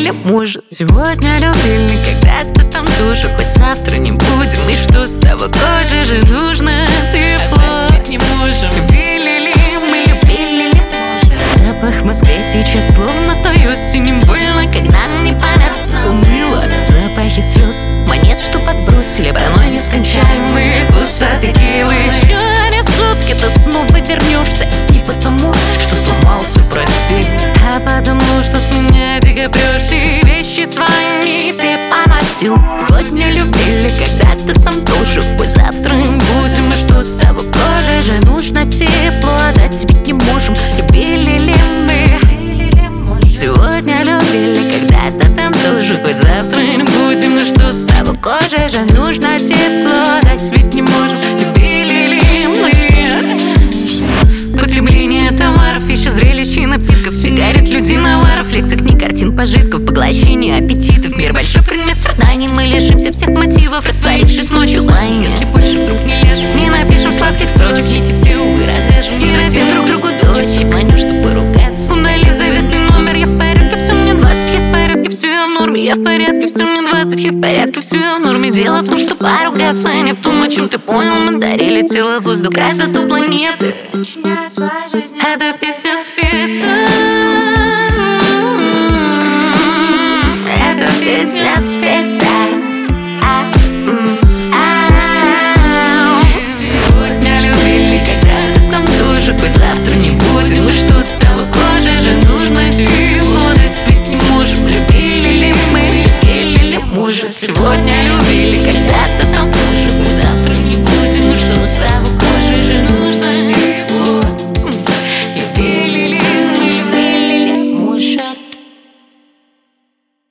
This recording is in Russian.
любили, может. Сегодня любили, когда-то там тоже, хоть завтра не будем. И что с того, коже же нужно тепло. Опять не можем. Любили ли мы, любили ли, может. Запах в Москве сейчас словно той осенью. Больно, когда непонятно, уныло. Запахи слез, монет, что подбросили, парной нескончаемый вкуса текилы. Еще не сутки, ты снова вернешься. Не потому, что сломался, прости, а потому, что с меня дико прешься. Вещи свои все поносил. Сегодня любили, когда-то там тоже, хоть завтра не будем. И что с того, коже же нужно тепло, отдать тебе не можем. Любили ли мы? Сегодня любили, когда-то там тоже, хоть завтра не будем. И что с того, коже же нужно тепло, отдать ведь не можем. Любили ли мы? Потребление товаров, еще зрелищ и напитков, сигарет, людей, наваров, лекций, книг, картин, пожитков, поглощение аппетитов. Мир большой предмет страданий, мы лишимся всех мотивов, растворившись ночью лаем. Если больше вдруг не лежим, не напишем сладких строчек, нити все, увы, развяжем, не родим друг другу дочь. Звоню, чтобы поругаться, удали заветный номер. Я в порядке, все мне 20, я в порядке, все я в норме. Я в порядке, все мне 20, я в порядке, все я в норме. Дело в том, что поругаться, а не в том, о чем ты понял. Мы дарили тело, воздух, красоту планеты. Эта песня спета, эта песня спета.